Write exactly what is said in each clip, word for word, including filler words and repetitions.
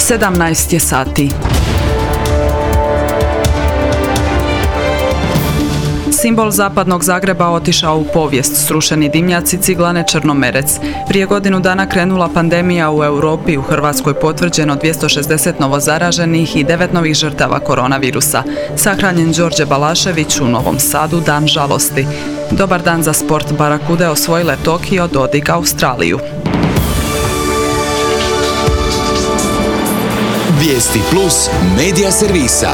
sedamnaest je sati. Simbol zapadnog Zagreba otišao u povijest, srušeni dimnjaci ciglane Črnomerec. Prije godinu dana krenula pandemija u Europi, u Hrvatskoj potvrđeno dvjesto šezdeset novozaraženih i devet novih žrtava koronavirusa. Sahranjen Đorđe Balašević u Novom Sadu, dan žalosti. Dobar dan za sport, Barakude osvojile Tokio, Dodik Australiju. Vijesti plus medija servisa.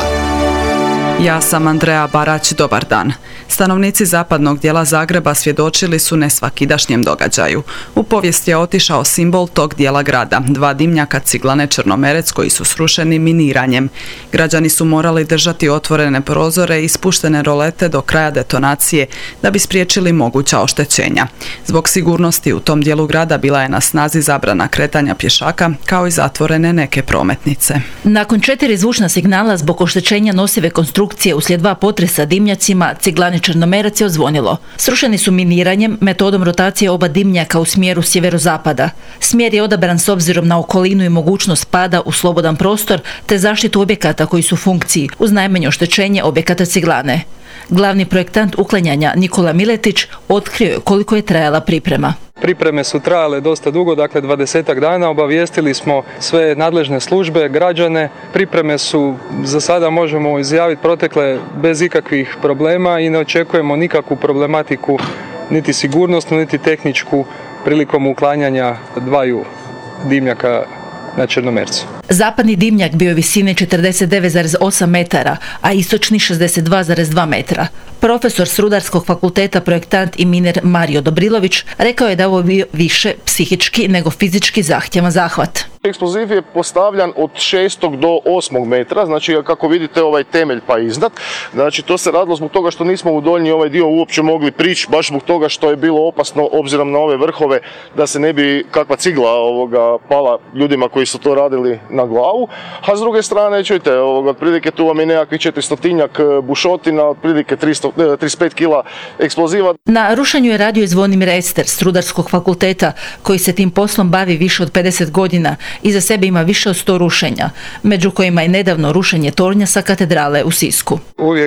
Ja sam Andreja Barać, dobar dan. Stanovnici zapadnog dijela Zagreba svjedočili su nesvakidašnjem događaju. U povijest je otišao simbol tog dijela grada, dva dimnjaka ciglane Črnomerec koji su srušeni miniranjem. Građani su morali držati otvorene prozore i ispuštene rolete do kraja detonacije da bi spriječili moguća oštećenja. Zbog sigurnosti u tom dijelu grada bila je na snazi zabrana kretanja pješaka, kao i zatvorene neke prometnice. Nakon četiri zvučna signala zbog oštećenja nosive konstrukcije uslijed dva potresa dimnjacima, ciglani Črnomerec je odzvonilo. Srušeni su miniranjem, metodom rotacije oba dimnjaka u smjeru sjeverozapada. Smjer je odabran s obzirom na okolinu i mogućnost pada u slobodan prostor te zaštitu objekata koji su u funkciji, uz najmanje oštećenje objekata ciglane. Glavni projektant uklanjanja Nikola Miletić otkrio je koliko je trajala priprema. Pripreme su trajale dosta dugo, dakle dvadesetak dana, obavijestili smo sve nadležne službe, građane. Pripreme su, za sada možemo izjaviti, protekle bez ikakvih problema i ne očekujemo nikakvu problematiku, niti sigurnosnu, niti tehničku, prilikom uklanjanja dvaju dimnjaka na Črnomercu. Zapadni dimnjak bio je visine četrdeset devet zarez osam metara, a istočni šezdeset dva zarez dva metra. Profesor s Rudarskog fakulteta, projektant i miner Mario Dobrilović rekao je da ovo bio više psihički nego fizički zahtjevan zahvat. Eksploziv je postavljan od šestog do osmog metra, znači kako vidite ovaj temelj pa iznad. Znači to se radilo zbog toga što nismo u donji ovaj dio uopće mogli prići, baš zbog toga što je bilo opasno obzirom na ove vrhove da se ne bi kakva cigla ovoga pala ljudima koji su to radili na glavu. A s druge strane, čujte, ovoga, otprilike tu vam je nekakvih četiristotinjak bušotina, otprilike tristo, trideset pet kila eksploziva. Na rušenju je radio i Zvonimir Ester s Rudarskog fakulteta koji se tim poslom bavi više od pedeset godina. Iza sebe ima više od sto rušenja, među kojima je nedavno rušenje tornjasa katedrale u Sisku. Uvijek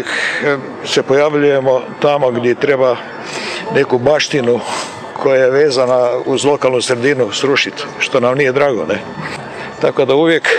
se pojavljujemo tamo gdje treba neku baštinu koja je vezana uz lokalnu sredinu srušiti, što nam nije drago, ne? Tako da uvijek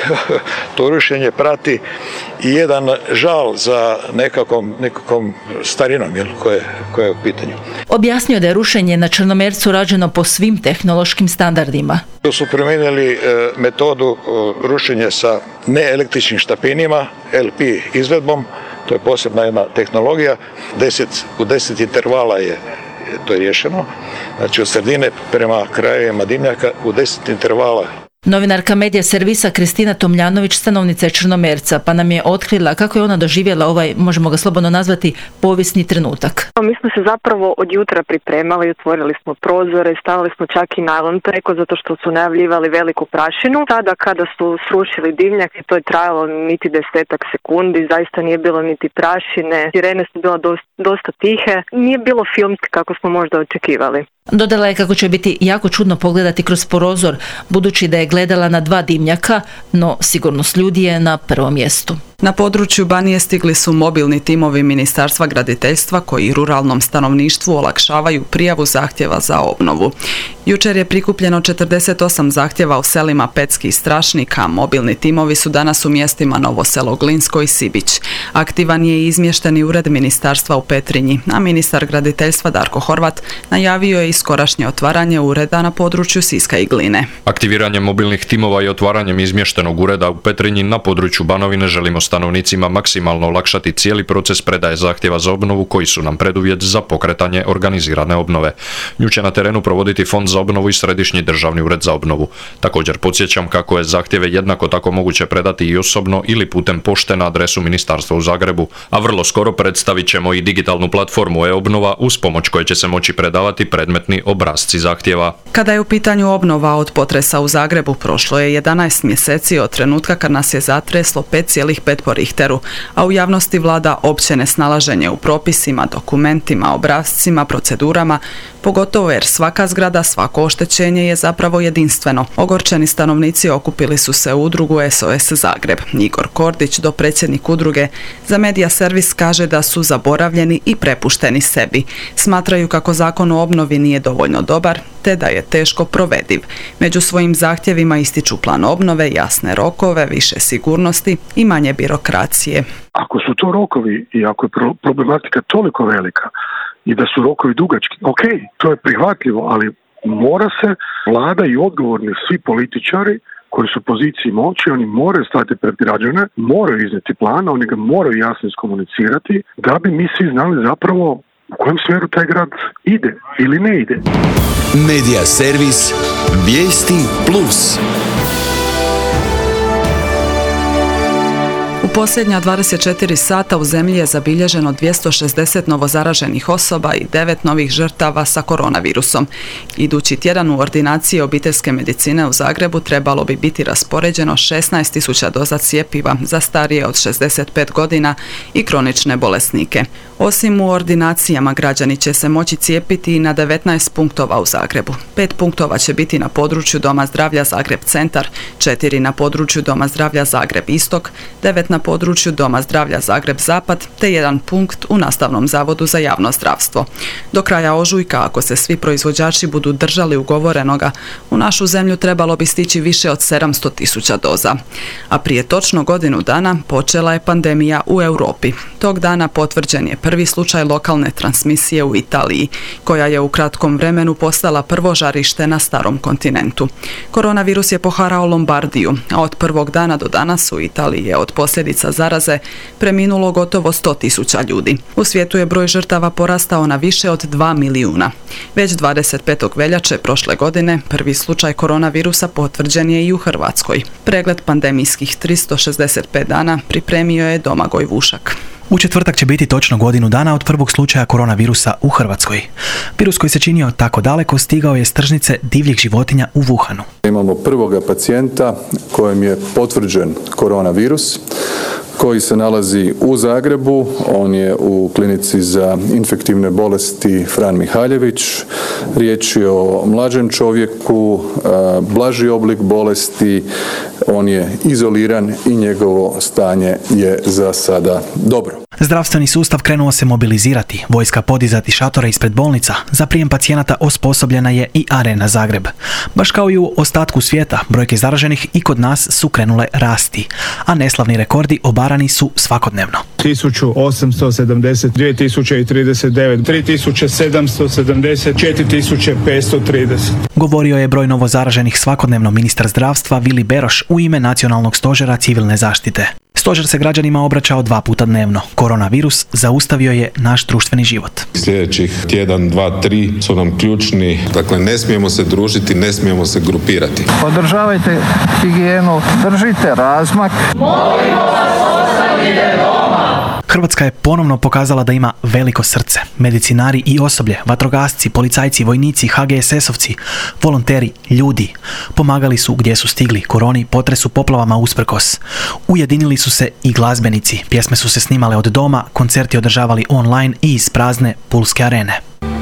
to rušenje prati i jedan žal za nekakvom, nekakvom starinom jel, koje, koje je u pitanju. Objasnio da je rušenje na Črnomercu rađeno po svim tehnološkim standardima. Tu su primijenili e, metodu e, rušenja sa neelektričnim štapinima, L P izvedbom, to je posebna jedna tehnologija, deset, u deset intervala je to je riješeno, znači od sredine prema krajevima dimnjaka u deset intervala. Novinarka medija servisa Kristina Tomljanović, stanovnica je Črnomerca, pa nam je otkrila kako je ona doživjela ovaj, možemo ga slobodno nazvati, povijesni trenutak. Mi smo se zapravo od jutra pripremali, otvorili smo prozore, stavili smo čak i najlon preko zato što su najavljivali veliku prašinu. Sada kada su srušili dimnjak, to je trajalo niti desetak sekundi, zaista nije bilo niti prašine, sirene su bila dosta, dosta tihe, nije bilo filmski kako smo možda očekivali. Dodala je kako će biti jako čudno pogledati kroz prozor, budući da je gledala na dva dimnjaka, no sigurnost ljudi je na prvom mjestu. Na području Banije stigli su mobilni timovi Ministarstva graditeljstva koji ruralnom stanovništvu olakšavaju prijavu zahtjeva za obnovu. Jučer je prikupljeno četrdeset osam zahtjeva u selima Petski i Strašnik, a mobilni timovi su danas u mjestima Novo Selo, Glinsko i Sibić. Aktivan je i izmješteni ured ministarstva u Petrinji, a ministar graditeljstva Darko Horvat najavio je i skorašnje otvaranje ureda na području Siska i Gline. Aktiviranjem mobilnih timova i otvaranjem izmještenog ureda u Petrinji na području Banovine želimo stanovnicima maksimalno olakšati cijeli proces predaje zahtjeva za obnovu koji su nam preduvjet za pokretanje organizirane obnove. Nju će na terenu provoditi Fond za obnovu i Središnji državni ured za obnovu. Također podsjećam kako je zahtjeve jednako tako moguće predati i osobno ili putem pošte na adresu ministarstva u Zagrebu, a vrlo skoro predstavit ćemo i digitalnu platformu e-obnova uz pomoć koje će se moći predavati predmetni kompletni obrasci zahtjeva. Kada je u pitanju obnova od potresa u Zagrebu, prošlo je jedanaest mjeseci od trenutka kad nas je zatreslo pet zarez pet po Richteru, a u javnosti vlada opće nesnalaženje u propisima, dokumentima, obrascima, procedurama, pogotovo jer svaka zgrada, svako oštećenje je zapravo jedinstveno. Ogorčeni stanovnici okupili su se u udrugu S O S Zagreb. Igor Kordić, dopredsjednik udruge, za Medija servis kaže da su zaboravljeni i prepušteni sebi. Smatraju kako zakon o obnovi nije dovoljno dobar, te da je teško provediv. Među svojim zahtjevima ističu plan obnove, jasne rokove, više sigurnosti i manje birokracije. Ako su to rokovi i ako je problematika toliko velika i da su rokovi dugački, ok, to je prihvatljivo, ali mora se vlada i odgovorni svi političari koji su u poziciji moći, oni moraju stati pred građane, moraju iznijeti plan, oni ga moraju jasno iskomunicirati da bi mi svi znali zapravo u kojem smjeru taj grad ide ili ne ide. Medija servis Vijesti Plus. U posljednja dvadeset četiri sata u zemlji je zabilježeno dvjesto šezdeset novozaraženih osoba i devet novih žrtava sa koronavirusom. Idući tjedan u ordinaciji obiteljske medicine u Zagrebu trebalo bi biti raspoređeno šesnaest tisuća doza cjepiva za starije od šezdeset pet godina i kronične bolesnike. Osim u ordinacijama, građani će se moći cijepiti i na devetnaest punktova u Zagrebu. Pet punktova će biti na području Doma zdravlja Zagreb Centar, četiri na području Doma zdravlja Zagreb Istok, devet na području Doma zdravlja Zagreb Zapad, te jedan punkt u Nastavnom zavodu za javno zdravstvo. Do kraja ožujka, ako se svi proizvođači budu držali ugovorenoga, u našu zemlju trebalo bi stići više od sedamsto tisuća doza. A prije točno godinu dana počela je pandemija u Europi. Tog dana potvrđen je prvi slučaj lokalne transmisije u Italiji, koja je u kratkom vremenu postala prvo žarište na starom kontinentu. Koronavirus je poharao Lombardiju, a od prvog dana do danas u Italiji je od posljedica zaraze preminulo gotovo sto tisuća ljudi. U svijetu je broj žrtava porastao na više od dva milijuna. Već dvadeset petog veljače prošle godine prvi slučaj koronavirusa potvrđen je i u Hrvatskoj. Pregled pandemijskih tristo šezdeset pet dana pripremio je Domagoj Vušak. U četvrtak će biti točno godinu dana od prvog slučaja koronavirusa u Hrvatskoj. Virus koji se činio tako daleko stigao je s tržnice divljih životinja u Wuhanu. Imamo prvoga pacijenta kojem je potvrđen koronavirus, koji se nalazi u Zagrebu. On je u klinici za infektivne bolesti Fran Mihaljević. Riječ je o mlađem čovjeku, blaži oblik bolesti. On je izoliran i njegovo stanje je za sada dobro. Zdravstveni sustav krenuo se mobilizirati, vojska podizati šatore ispred bolnica, za prijem pacijenata osposobljena je i Arena Zagreb. Baš kao i u ostatku svijeta, brojke zaraženih i kod nas su krenule rasti, a neslavni rekordi obarani su svakodnevno. tisuću osamsto sedamdeset, dvije tisuće trideset devet, tri tisuće sedamsto sedamdeset, četiri tisuće petsto trideset. Govorio je broj novo zaraženih svakodnevno ministar zdravstva Vili Beroš u ime Nacionalnog stožera civilne zaštite. Stožer se građanima obraćao dva puta dnevno. Koronavirus zaustavio je naš društveni život. Sljedećih tjedan, dva, tri su nam ključni. Dakle, ne smijemo se družiti, ne smijemo se grupirati. Održavajte higijenu, držite razmak. Molimo vas, ostanite doma. Hrvatska je ponovno pokazala da ima veliko srce. Medicinari i osoblje, vatrogasci, policajci, vojnici, ha ge es esovci, volonteri, ljudi. Pomagali su gdje su stigli, koroni, potresu, poplavama usprkos. Ujedinili su se i glazbenici. Pjesme su se snimale od doma, koncerti održavali online i iz prazne Pulske arene.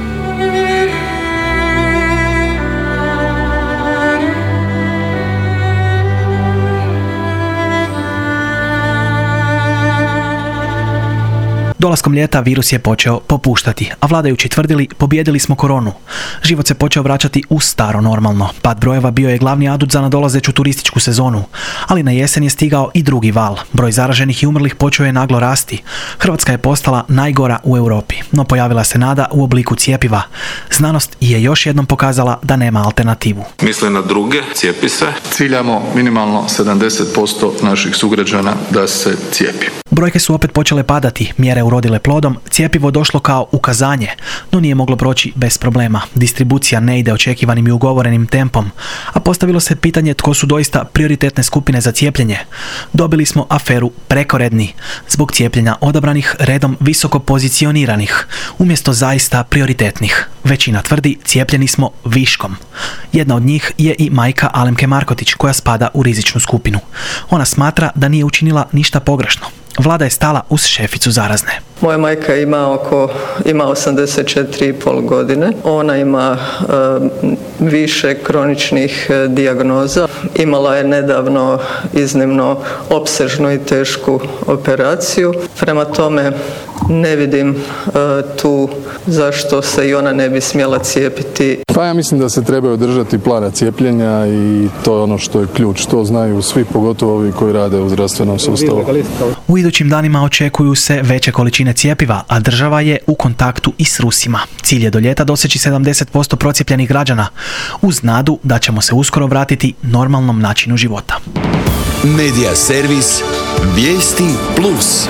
Dolaskom ljeta virus je počeo popuštati, a vladajući tvrdili pobijedili smo koronu. Život se počeo vraćati u staro normalno. Pad brojeva bio je glavni adut za nadolazeću turističku sezonu, ali na jesen je stigao i drugi val. Broj zaraženih i umrlih počeo je naglo rasti. Hrvatska je postala najgora u Europi, no pojavila se nada u obliku cjepiva. Znanost je još jednom pokazala da nema alternativu. Misle na druge, cijepi se. Ciljamo minimalno sedamdeset posto naših sugrađana da se cijepi. Brojke su opet počele padati, mjere u urodile plodom, cjepivo došlo kao ukazanje, no nije moglo proći bez problema. Distribucija ne ide očekivanim i ugovorenim tempom, a postavilo se pitanje tko su doista prioritetne skupine za cijepljenje. Dobili smo aferu prekoredni, zbog cijepljenja odabranih redom visoko pozicioniranih, umjesto zaista prioritetnih. Većina tvrdi cijepljeni smo viškom. Jedna od njih je i majka Alemke Markotić, koja spada u rizičnu skupinu. Ona smatra da nije učinila ništa pogrešno. Vlada je stala uz šeficu zarazne. Moja majka ima oko ima osamdeset četiri i pol godine. Ona ima e, više kroničnih e, dijagnoza. Imala je nedavno iznimno opsežnu i tešku operaciju. Prema tome ne vidim e, tu zašto se i ona ne bi smjela cijepiti. Pa ja mislim da se trebaju držati plana cijepljenja i to je ono što je ključ. To znaju svi, pogotovo ovi koji rade u zdravstvenom sustavu. U idućim danima očekuju se veće količine cijepiva, a država je u kontaktu i s Rusima. Cilj je do ljeta doseći sedamdeset posto procijepljenih građana, uz nadu da ćemo se uskoro vratiti normalnom načinu života. Medija servis Vijesti plus.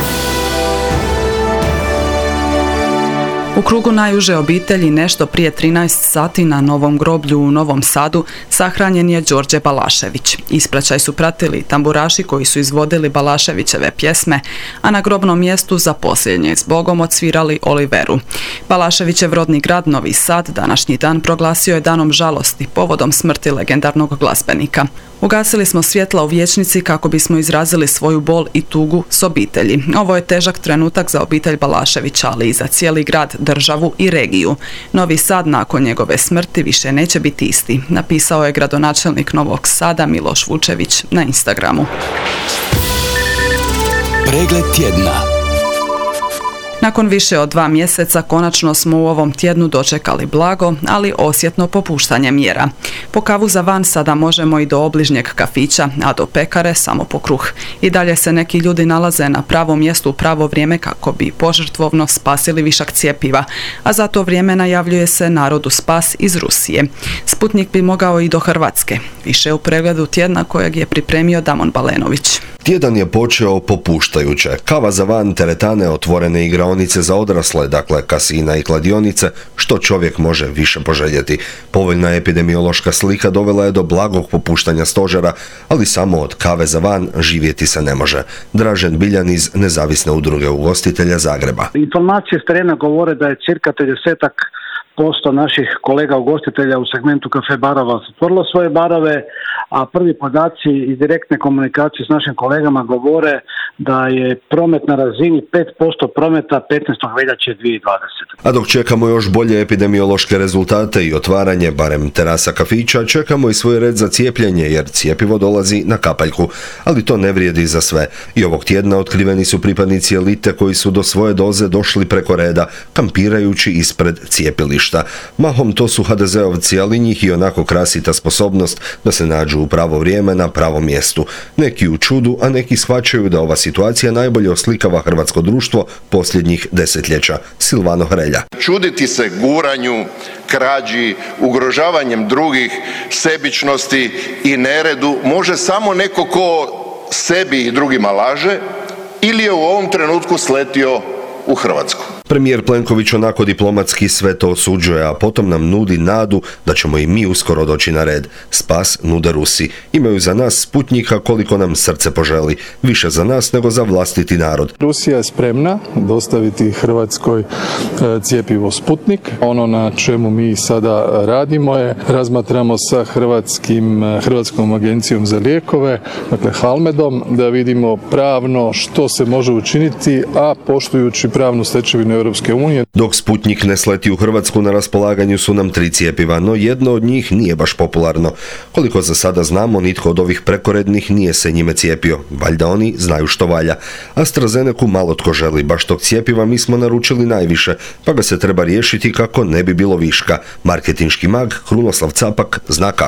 U krugu najuže obitelji nešto prije trinaest sati na Novom groblju u Novom Sadu sahranjen je Đorđe Balašević. Ispraćaj su pratili tamburaši koji su izvodili Balaševićeve pjesme, a na grobnom mjestu za posljednje s Bogom odsvirali Oliveru. Balaševićev rodni grad Novi Sad današnji dan proglasio je danom žalosti povodom smrti legendarnog glazbenika. Ugasili smo svjetla u vijećnici kako bismo izrazili svoju bol i tugu s obitelji. Ovo je težak trenutak za obitelj Balaševića, ali i za cijeli grad, državu i regiju. Novi Sad nakon njegove smrti više neće biti isti, napisao je gradonačelnik Novog Sada Miloš Vučević na Instagramu. Pregled tjedna. Nakon više od dva mjeseca konačno smo u ovom tjednu dočekali blago, ali osjetno popuštanje mjera. Po kavu za van sada možemo i do obližnjeg kafića, a do pekare samo po kruh. I dalje se neki ljudi nalaze na pravom mjestu u pravo vrijeme kako bi požrtvovno spasili višak cjepiva, a za to vrijeme najavljuje se narodu spas iz Rusije. Sputnik bi mogao i do Hrvatske. Više u pregledu tjedna kojeg je pripremio Damon Balenović. Tjedan je počeo popuštajuće. Kava za van, teretane, otvorene igraonice za odrasle, dakle kasina i kladionice, što čovjek može više poželjeti. Povoljna epidemiološka slika dovela je do blagog popuštanja stožera, ali samo od kave za van živjeti se ne može. Dražen Biljan iz Nezavisne udruge ugostitelja Zagreba. Informacije s terena govore da je cirka tridesetak posto naših kolega ugostitelja u segmentu kafe barova zatvorilo svoje barove, a prvi podaci iz direktne komunikacije s našim kolegama govore da je promet na razini pet posto prometa petnaestog veljače dvije tisuće dvadesete. A dok čekamo još bolje epidemiološke rezultate i otvaranje barem terasa kafića, čekamo i svoj red za cijepljenje jer cijepivo dolazi na kapaljku, ali to ne vrijedi za sve. I ovog tjedna otkriveni su pripadnici elite koji su do svoje doze došli preko reda, kampirajući ispred cijepilišta. Mahom to su ha de zeovci, ali njih i onako krasi ta sposobnost da se nađu u pravo vrijeme na pravom mjestu. Neki u čudu, a neki shvaćaju da ova situacija najbolje oslikava hrvatsko društvo posljednjih desetljeća. Silvano Hrelja. Čuditi se guranju, krađi, ugrožavanjem drugih, sebičnosti i neredu može samo neko ko sebi i drugima laže ili je u ovom trenutku sletio u Hrvatsku. Premijer Plenković onako diplomatski sve to osuđuje, a potom nam nudi nadu da ćemo i mi uskoro doći na red. Spas nude Rusi. Imaju za nas Sputnika koliko nam srce poželi. Više za nas nego za vlastiti narod. Rusija je spremna dostaviti Hrvatskoj cjepivo Sputnik. Ono na čemu mi sada radimo je, razmatramo sa Hrvatskim, Hrvatskom agencijom za lijekove, dakle Halmedom, da vidimo pravno što se može učiniti, a poštujući pravnu stečevinu Europske unije. Dok Sputnik ne sleti u Hrvatsku, na raspolaganju su nam tri cjepiva, no jedno od njih nije baš popularno. Koliko za sada znamo, nitko od ovih prekorednih nije se njime cijepio. Valjda oni znaju što valja. AstraZenecu malo tko želi, baš tog cjepiva mi smo naručili najviše, pa ga se treba riješiti kako ne bi bilo viška. Marketinški mag Krunoslav Capak zna kako.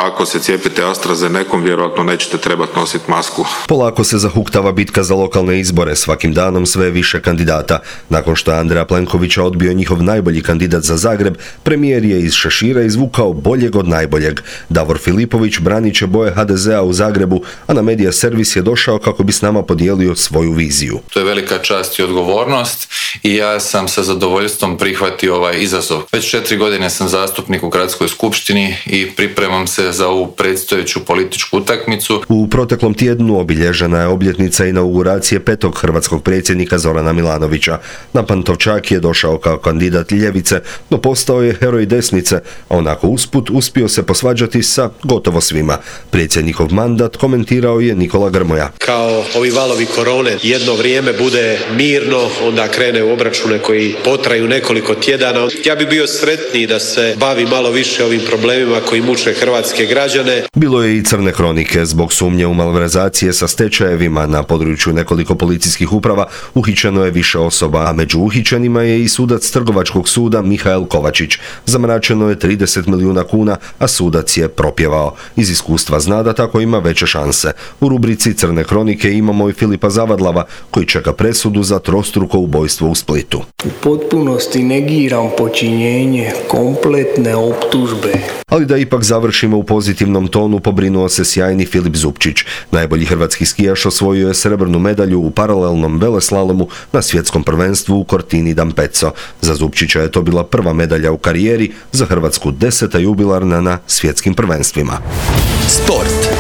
ako se cijepite AstraZenecom, vjerojatno nećete trebati nositi masku. Polako se zahuktava bitka za lokalne izbore, svakim danom sve više kandidata. Nakon što je Andreja Plenkovića odbio njihov najbolji kandidat za Zagreb, premijer je iz šešira izvukao boljeg od najboljeg. Davor Filipović branit će boje ha de zea u Zagrebu, a na Medija Servis je došao kako bi s nama podijelio svoju viziju. To je velika čast i odgovornost i ja sam sa zadovoljstvom prihvatio ovaj izazov. Već četiri godine sam zastupnik u Gradskoj skupštini i pripremam se za ovu predstojeću političku utakmicu. U proteklom tjednu obilježena je obljetnica inauguracije petog hrvatskog predsjednika Zorana Milanovića. Na Pantovčak je došao kao kandidat ljevice, no postao je heroj desnice, a onako usput uspio se posvađati sa gotovo svima. Predsjednikov mandat komentirao je Nikola Grmoja. Kao ovi valovi korone jedno vrijeme bude mirno, onda krene u obračune koji potraju nekoliko tjedana. Ja bi bio sretniji da se bavi malo više ovim problemima koji muče hrvatske građane. Bilo je i crne kronike zbog sumnje u malverzacije sa stečajevima. Na području nekoliko policijskih uprava uhićeno je više osoba, a među uhićenima je i sudac Trgovačkog suda Mihael Kovačić. Zamračeno je trideset milijuna kuna, a sudac je propjevao. Iz iskustva zna da tako ima veće šanse. U rubrici Crne kronike imamo i Filipa Zavadlava, koji čeka presudu za trostruko ubojstvo u Splitu. U potpunosti negiram počinjenje kompletne optužbe. Ali da ipak završimo u pozitivnom tonu, pobrinuo se sjajni Filip Zupčić. Najbolji hrvatski skijaš osvojio je srebrnu medalju u paralelnom veleslalomu na svjetskom prvenstvu u Cortini d'Ampezzo. Za Zupčića je to bila prva medalja u karijeri, za Hrvatsku deseta jubilarna na svjetskim prvenstvima. Sport.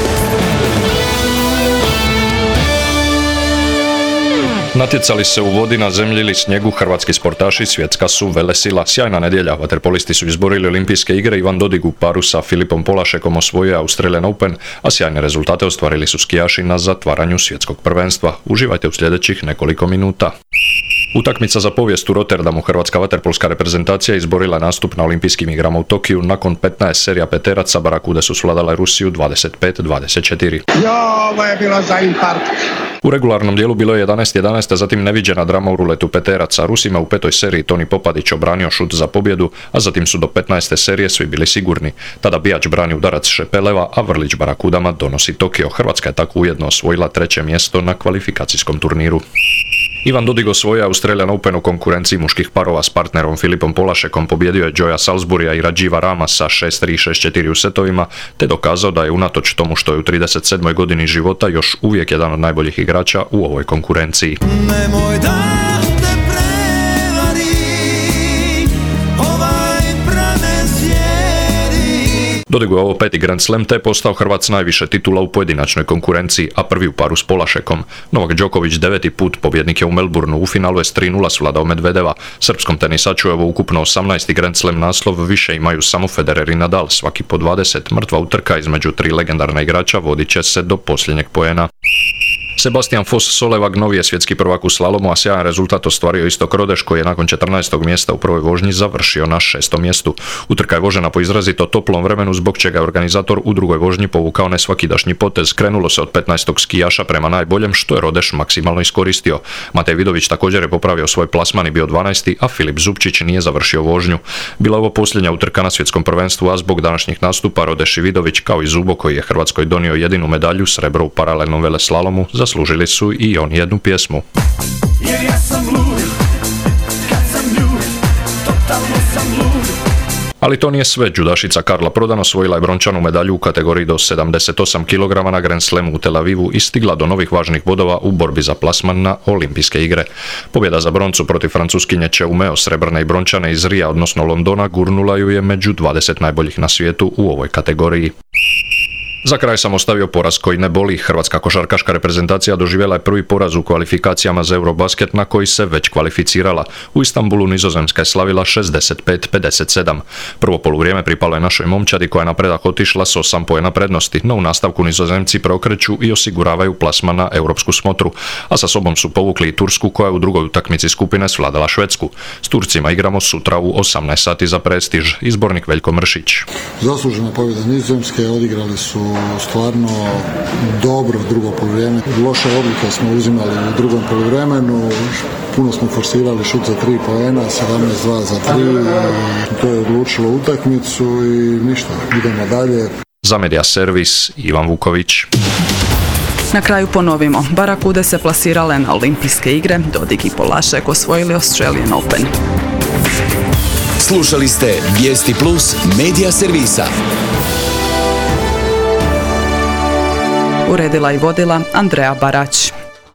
Natjecali se u vodi, na zemlji ili snijegu hrvatski sportaši, svjetska su velesila. Sjajna nedjelja, vaterpolisti su izborili olimpijske igre, Ivan Dodig u paru sa Filipom Polašekom osvojio Australian Open, a sjajne rezultate ostvarili su skijaši na zatvaranju svjetskog prvenstva. Uživajte u sljedećih nekoliko minuta. Utakmica za povijest u Rotterdamu. Hrvatska vaterpolska reprezentacija izborila nastup na olimpijskim igrama u Tokiju. Nakon petnaest serija peteraca Barakude su svladale Rusiju dvadeset pet dvadeset četiri. Jo, ovo je bilo za infarkt. U regularnom dijelu bilo je jedanaest jedanaest, a zatim neviđena drama u ruletu peteraca. Rusima u petoj seriji Toni Popadić obranio šut za pobjedu, a zatim su do petnaeste serije svi bili sigurni. Tada Bijač brani udarac Šepeleva, a Vrlić Barakudama donosi Tokio. Hrvatska je tako ujedno osvojila treće mjesto na kvalifikacijskom turniru. Ivan Dodig osvojio Australian Open u konkurenciji muških parova s partnerom Filipom Polašekom, pobjedio je Joya Salisburya i Rajiva Rama sa šest tri šest četiri u setovima, te dokazao da je unatoč tomu što je u trideset sedmoj godini života još uvijek jedan od najboljih igrača u ovoj konkurenciji. Nemoj da te prevari, ovaj pranezjeri. Dodig je ovo peti Grand Slam te je postao Hrvat s najviše titula u pojedinačnoj konkurenciji, a prvi u paru s Polašekom. Novak Đoković deveti put pobjednik je u Melbourneu, u finalu je s tri nula svladao Medvedeva. Srpskom tenisaču je ovo ukupno osamnaesti Grand Slam naslov, više imaju samo Federer i Nadal, svaki po dvadeset. Mrtva utrka između tri legendarna igrača vodit će se do posljednjeg poena. Sebastian Foss-Solevag novi je svjetski prvak u slalomu, a sjajan rezultat ostvario Istok Rodeš, koji je nakon četrnaestog mjesta u prvoj vožnji završio na šestom mjestu. Utrka je vožena po izrazito toplom vremenu, zbog čega je organizator u drugoj vožnji povukao nesvakidašnji potez. Krenulo se od petnaestog skijaša prema najboljem, što je Rodeš maksimalno iskoristio. Matej Vidović također je popravio svoj plasman i bio dvanaesti, a Filip Zupčić nije završio vožnju. Bila ovo posljednja utrka na svjetskom prvenstvu, a zbog današnjih nastupa Rodeš i Vidović, kao i Zubo, koji je Hrvatskoj donio jedinu medalju, srebro u paralelnom veleslalomu, zaslužili su i on jednu pjesmu. Jer ja sam lud, kad sam ljud, totalno sam lud. Ali to nije sve. Đudašica Karla Prodan osvojila je brončanu medalju u kategoriji do sedamdeset osam kilograma na Grand Slamu u Tel Avivu i stigla do novih važnih bodova u borbi za plasman na olimpijske igre. Pobjeda za broncu protiv francuskinje Cheumeo, srebrne i brončane iz Rija, odnosno Londona, gurnula ju je među dvadeset najboljih na svijetu u ovoj kategoriji. Za kraj sam ostavio poraz koji ne boli. Hrvatska košarkaška reprezentacija doživjela je prvi poraz u kvalifikacijama za Eurobasket, na koji se već kvalificirala. U Istanbulu Nizozemska je slavila šezdeset pet pedeset sedam. Prvo poluvrijeme pripalo je našoj momčadi, koja je na predah otišla s osam poena prednosti, no u nastavku Nizozemci preokreću i osiguravaju plasman na europsku smotru, a sa sobom su povukli i Tursku, koja je u drugoj utakmici skupine svladala Švedsku. S Turcima igramo sutra u osamnaest sati za prestiž. Izbornik Veljko Mršić. Zaslužena pobjeda Nizozemske, odigrali su stvarno dobro drugo poluvrijeme. Loše odluke smo uzimali u drugom poluvremenu, puno smo forsirali šut za tri poena, sedamnaest dva za tri, to je odlučilo utakmicu i ništa, idemo dalje. Za Media Servis, Ivan Vuković. Na kraju ponovimo, Barakude se plasirale na olimpijske igre, Dodig i Polašek osvojili Australian Open. Slušali ste Vijesti Plus Media Servisa. Uredila i vodila Andrea Barać.